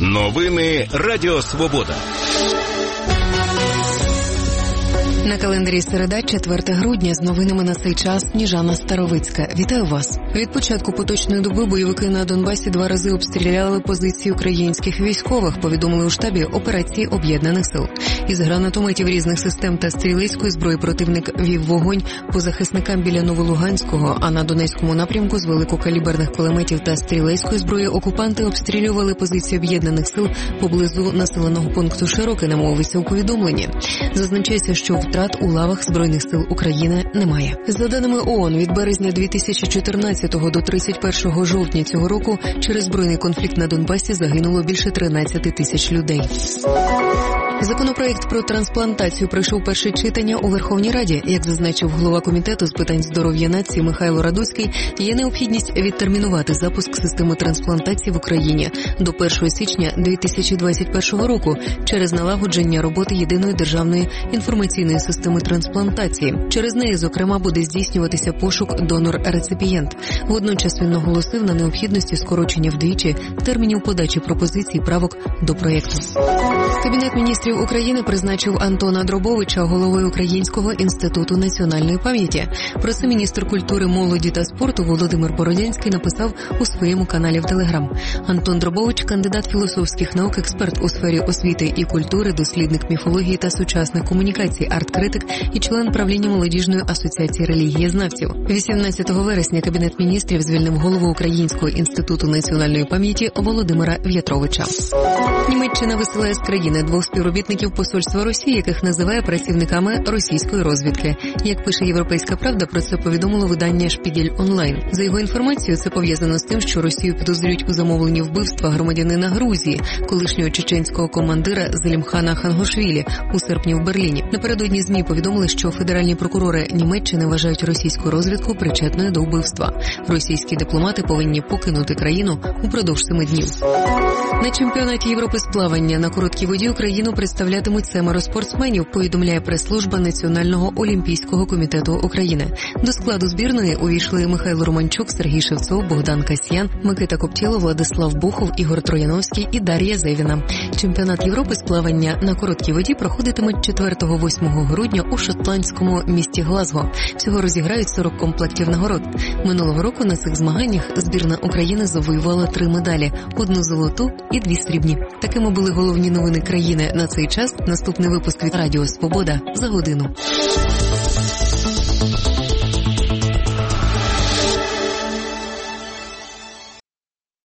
Новини Радіо Свобода. На календарі середа, 4 грудня, з новинами на цей час Сніжана Старовицька. Вітаю вас. Від початку поточної доби бойовики на Донбасі 2 рази обстріляли позиції українських військових, повідомили у штабі операції Об'єднаних сил. Із гранатометів різних систем та стрілецької зброї противник вів вогонь по захисникам біля Новолуганського, а на Донецькому напрямку з великокаліберних кулеметів та стрілецької зброї окупанти обстрілювали позиції Об'єднаних сил поблизу населеного пункту Широке, намовився у повідомленні. Зазначається, що втрат у лавах Збройних сил України немає. За даними ООН, від березня 2014 до 31 жовтня цього року через збройний конфлікт на Донбасі загинуло більше 13 тисяч людей. Законопроект про трансплантацію пройшов перше читання у Верховній Раді. Як зазначив голова комітету з питань здоров'я нації Михайло Радуцький, є необхідність відтермінувати запуск системи трансплантації в Україні до 1 січня 2021 року через налагодження роботи єдиної державної інформаційної системи трансплантації. Через неї, зокрема, буде здійснюватися пошук донор-реципієнт. Водночас він наголосив на необхідності скорочення вдвічі термінів подачі пропозицій правок до проєкту. Кабінет міністрів України призначив Антона Дробовича головою Українського інституту національної пам'яті. Про це міністр культури, молоді та спорту Володимир Бородянський написав у своєму каналі в Телеграм. Антон Дробович – кандидат філософських наук, експерт у сфері освіти і культури, дослідник міфології та сучасних комунікацій, арт-критик і член правління молодіжної асоціації релігієзнавців. 18 вересня Кабінет міністрів звільнив голову Українського інституту національної пам'яті Володимира В'ятровича. Німеччина висилає з країни 2 співробітників посольства Росії, яких називає працівниками російської розвідки. Як пише «Європейська правда», про це повідомило видання «Шпігель онлайн». За його інформацією, це пов'язано з тим, що Росію підозрюють у замовленні вбивства громадянина Грузії, колишнього чеченського командира Зелімхана Хангошвілі у серпні в Берліні. Напередодні ЗМІ повідомили, що федеральні прокурори Німеччини вважають російську розвідку причетною до вбивства. Російські дипломати повинні покинути країну упродовж 7 днів. На чемпіонаті Європи з плавання на короткій воді Україну представлятимуть 7 спортсменів, повідомляє прес-служба Національного олімпійського комітету України. До складу збірної увійшли Михайло Романчук, Сергій Шевцов, Богдан Касьян, Микита Коптєло, Владислав Бухов, Ігор Трояновський і Дар'я Зевіна. Чемпіонат Європи з плавання на короткій воді проходитиме 4-8 грудня у шотландському місті Глазго. Всього розіграють 40 комплектів нагород. Минулого року на цих змаганнях збірна України завоювала 3 медалі – 1 золоту і 2 срібні. Такими були головні новини країни на цей час. Наступний випуск від Радіо Свобода за годину.